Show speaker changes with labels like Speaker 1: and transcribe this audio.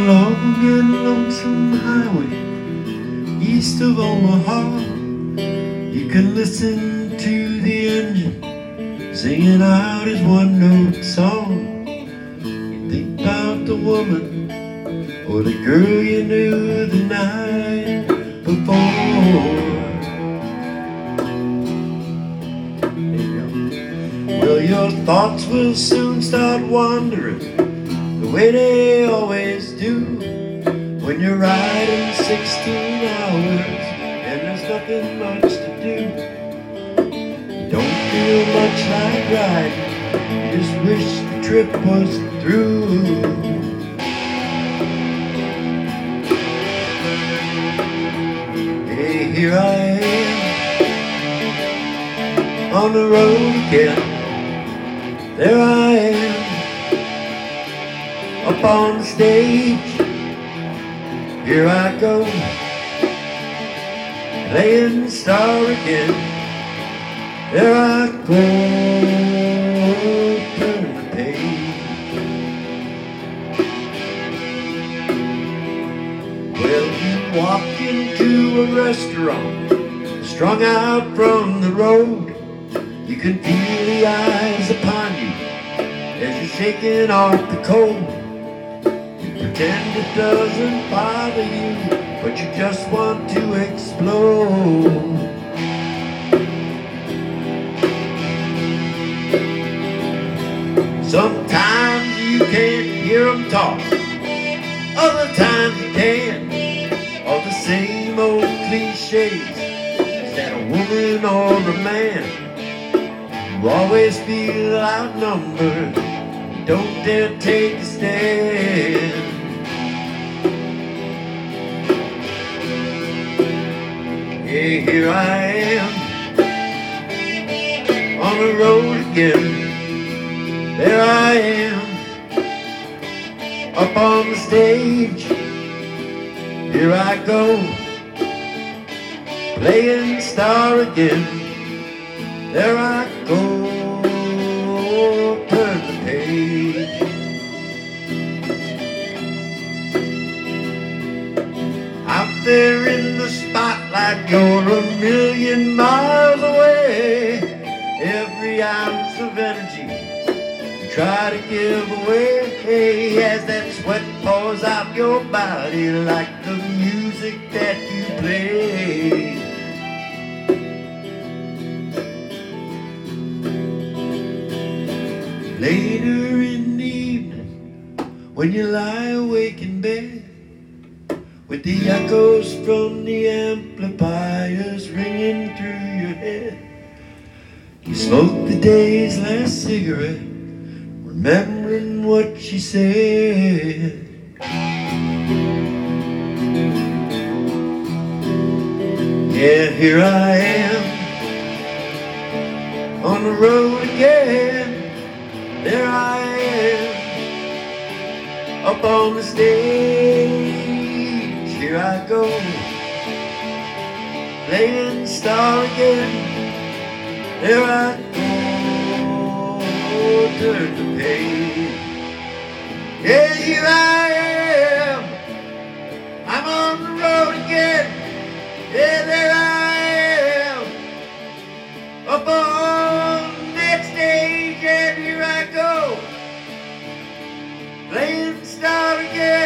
Speaker 1: long and lonesome highway east of Omaha. You can listen to the engine singing out his one-note song. You think about the woman or the girl you knew the night before. Well, your thoughts will soon start wandering the way they always do when you're riding 16 hours and there's nothing much to do. You don't feel much like riding, you just wish the trip was through. Hey, here I am on the road again. There I am up on the stage. Here I go, playing the star again. There I go, turn the page. Well, you walk into a restaurant, strung out from the road. You can feel the eyes upon you as you're shaking off the cold. You pretend it doesn't bother you, but you just want to explode. Sometimes you can't hear them talk, other times you can. All the same old cliches. Is that a woman or a man? You always feel outnumbered, don't dare take a stand. Hey, here I am on the road again. There I am up on the stage. Here I go, playing the star again. There I go, turn the page. Out there in the spotlight, you're a million miles away. Every ounce of energy you try to give away, hey, as that sweat pours out your body like the music that you play. Later in the evening, when you lie awake in bed, with the echoes from the amplifiers ringing through your head, you smoke the day's last cigarette, remembering what she said. Yeah, here I am on the road again. There I am up on the stage. Here I go, playing the star again. There I go, turn the page. Yeah, here I am, I'm on the road again. Yeah, there I am up on that stage, and here I go, playing the star again.